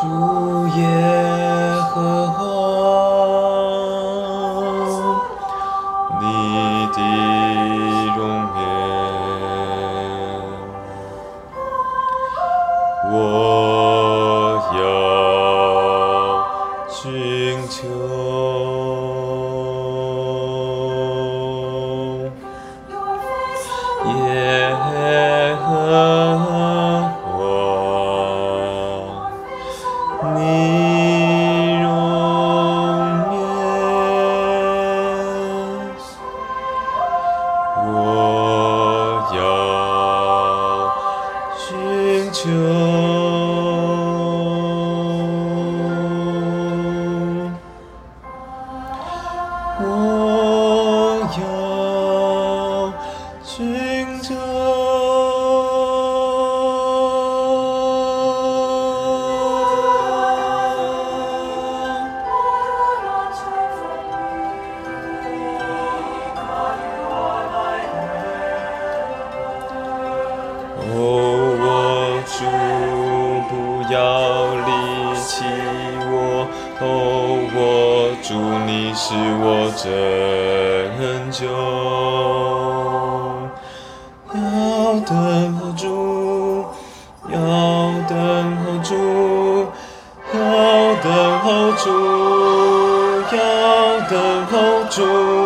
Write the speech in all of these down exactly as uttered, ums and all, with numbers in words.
主耶和华，你的容颜，我要寻求。耶和华，你容颜，我要寻求。我要寻求。哦，我主，不要离弃我。哦，我主，你是我拯救。要等候主，要等候主，要等候主，要等候主。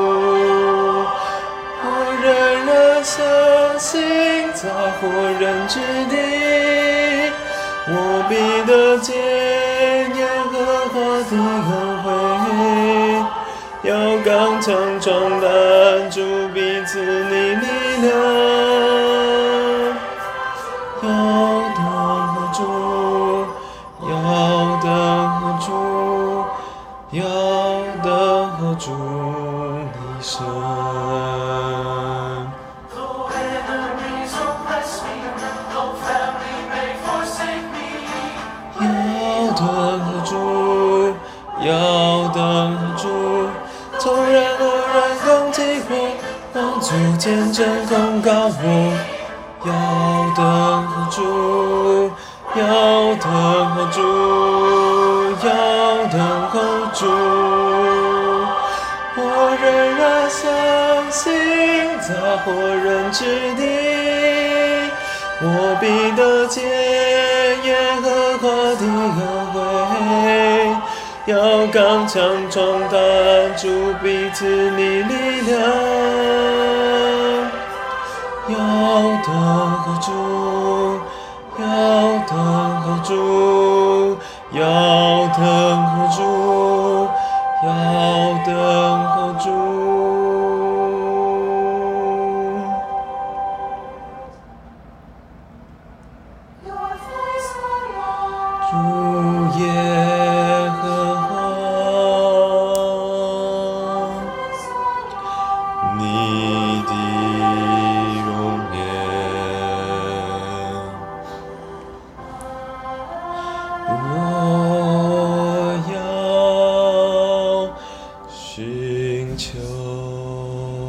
我仍然相信，在活人之地，我必得见耶和华的恩惠。要刚强壮胆，主必赐你力量。要等候主，要等候主，要等候主你神。要等候主，要等候主，纵然恶人攻击我，帮助见证控告我。要等候主，要等候主，要等候主。我仍然相信，在活人之地，我必得见耶和华的恩惠。要刚强壮胆，主必赐你力量。要等候主，要等候主，要等候主，要等候主。主耶和华，你的容颜，我要寻求。